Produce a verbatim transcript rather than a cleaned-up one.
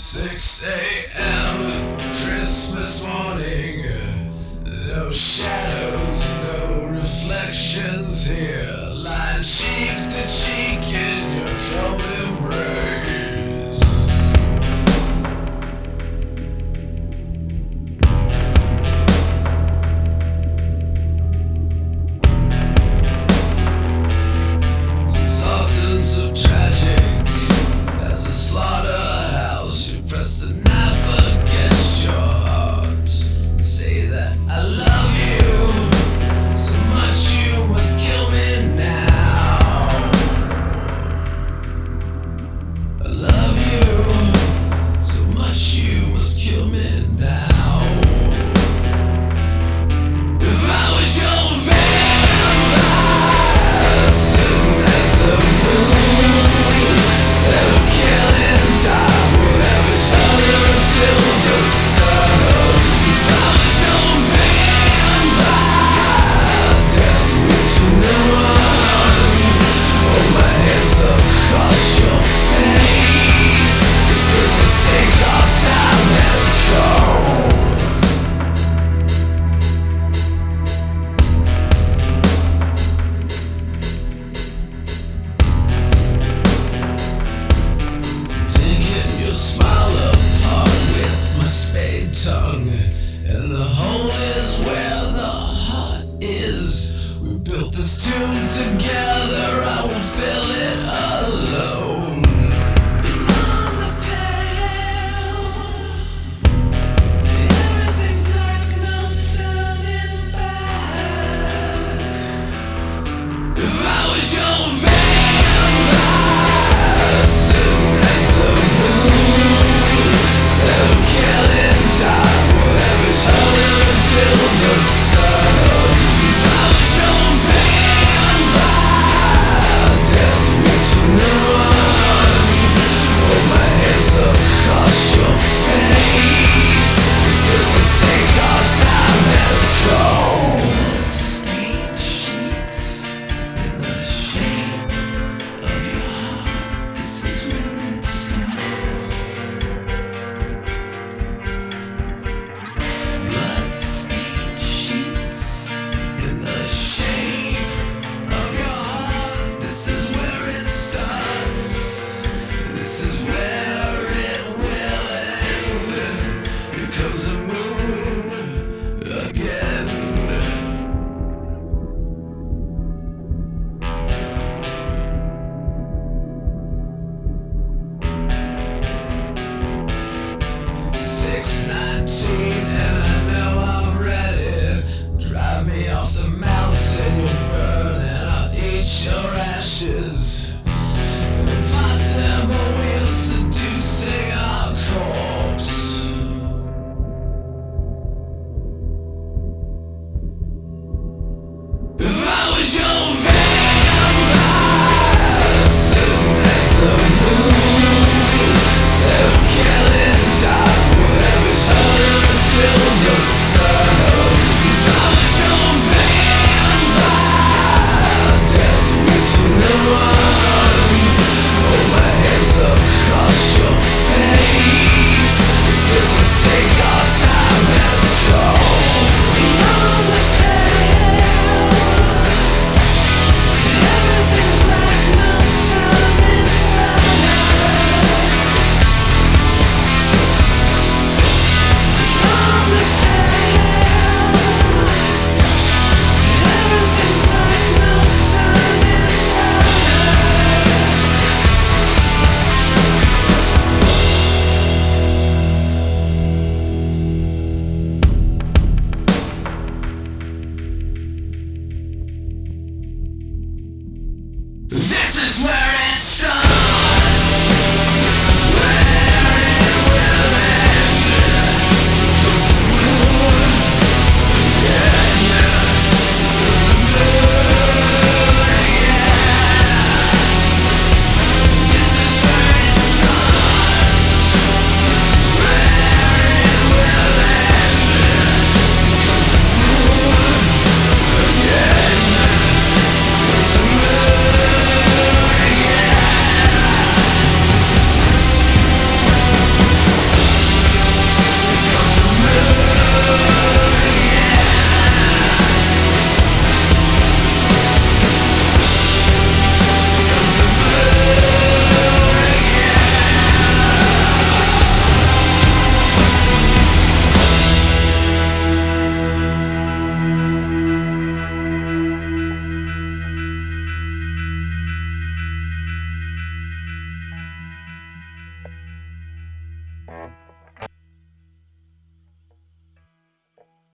six a.m. Christmas morning. No shadows, no reflections here. Lying cheek to cheek in your cold embrace. Something so tragic as a slaughterhouse. You press the knife against your heart and say that I love you so much you must kill me now. I love you so much you must kill me now. If I was your vampire, soon as the moon, instead of killing time, we'd have each other until the sun. If I was your vampire, death waits for no one. Hold my hands across your face, because I think our time has come. Taking your smile apart with my spade tongue, and the hole is where the heart is. We built this tomb together, I won't fill it alone. Beyond the pale, everything's black, no turning back. If I was your vampire, soon as the moon, instead of killing time, we'll have each other until the sun. If I was your vampire, death waits for no one. Hold my hands across your face, because I think our time has come. Bloodstained sheets in the shape of your heart, this is where it starts. Bloodstained sheets in the shape of your heart, this is where it starts. This is where it will end. Here comes the moon again. Six nineteen and I know I'm ready. Drive me off the mountain, you'll burn and I'll eat your ashes.